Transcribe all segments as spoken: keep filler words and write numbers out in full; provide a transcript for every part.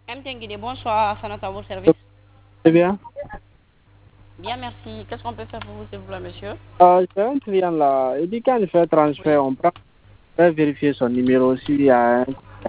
M T N Guinée, bonsoir, ça à votre service. C'est bien. Bien, merci. Qu'est-ce qu'on peut faire pour vous, s'il vous plaît, monsieur? Euh, j'ai un client là. Il dit quand il fait transfert, Oui. on prend, on va vérifier son numéro s'il y a un.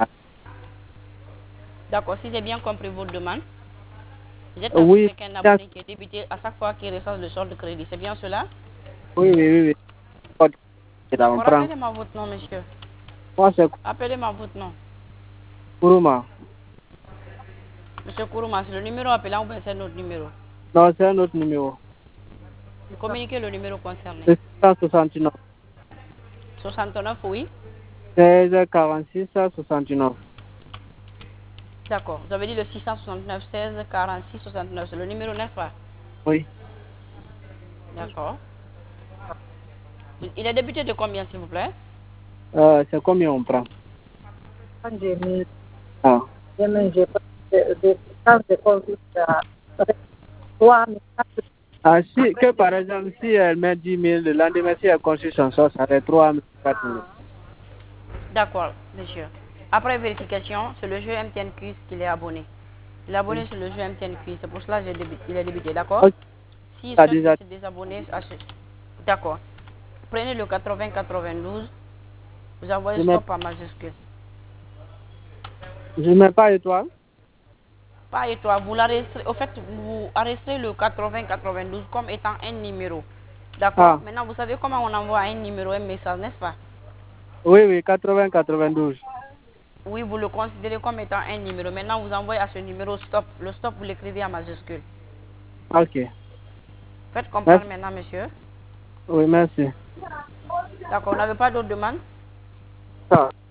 D'accord, si j'ai bien compris votre demande, vous êtes en Oui, fait qu'un bien- abonné qui est débité à chaque fois qu'il reçoit le solde de crédit. C'est bien cela? oui, oui, oui. oui. Code, là, on D'accord, prend. appelez-moi votre nom, monsieur. Moi, c'est Appelez-moi votre nom. Kuruma. Monsieur Kourouma, c'est le numéro appelant ou bien c'est notre numéro? Non, c'est un autre numéro. Communiquez le numéro concerné. C'est six cent soixante-neuf. soixante-neuf, oui. seize quarante-six soixante-neuf. D'accord. Vous avez dit le six cent soixante-neuf seize quarante-six soixante-neuf. C'est le numéro, n'est-ce pas? Oui. D'accord. Il est débuté de combien, s'il vous plaît? Euh, c'est combien on prend? J'ai mis, Ah. j'ai mis, j'ai pas de, de, de conduite à trois mille. Ah, si, que par exemple, si elle met dix mille, le lendemain, si elle construit son sol, ça fait trois mille, quatre mille. D'accord, monsieur. Après vérification, c'est le jeu M T N Quiz qu'il est abonné. Il est abonné sur le jeu M T N Quiz, c'est pour cela qu'il est débuté, d'accord? Ok, S'il ça a souhaite déjà. se désabonner, d'accord. Prenez le quatre-vingts quatre-vingt-douze, vous envoyez Je mets, stop en majuscule. je mets pas étoile. Pas et toi, vous l'enregistrez, au fait, vous enregistrez le quatre-vingts quatre-vingt-douze comme étant un numéro. D'accord? Ah, Maintenant, vous savez comment on envoie un numéro, un message, n'est-ce pas? oui, oui, quatre-vingts quatre-vingt-douze. Oui, vous le considérez comme étant un numéro. Maintenant, vous envoyez à ce numéro stop. Le stop, vous l'écrivez en majuscule. Ok. Faites comprendre Merci. maintenant, monsieur. Oui, merci. D'accord, vous n'avez pas d'autres demandes? Ah.